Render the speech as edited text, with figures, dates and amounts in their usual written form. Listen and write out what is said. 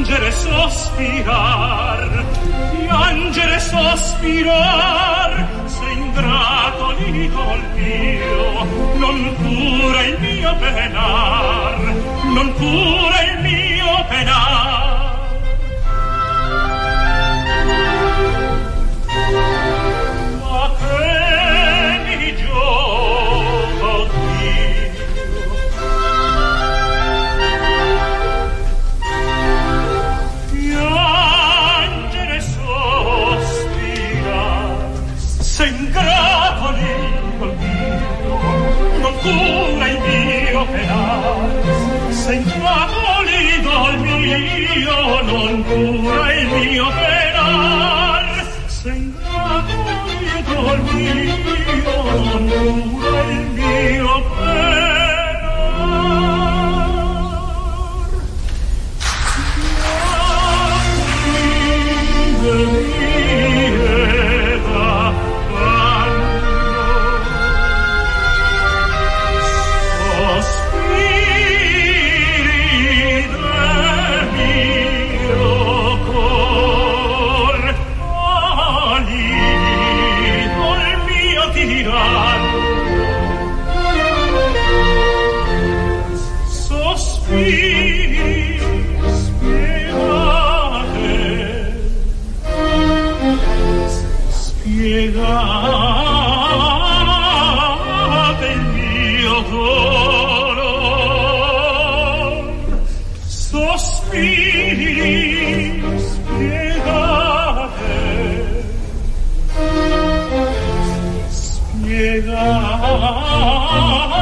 piangere, sospirar, se ingrato l'idol mio, non cura il mio penar, non cura il mio penar. Ma che mi giovo piangere, sospirar, se ingrato l'idol mio, non cura il mio penar, se ingrato l'idol mio, non cura il mio penar, se ingrato l'idol mio, non cura il mio penar. Spiegate il mio dolor, sospiri, spiegate, spiegate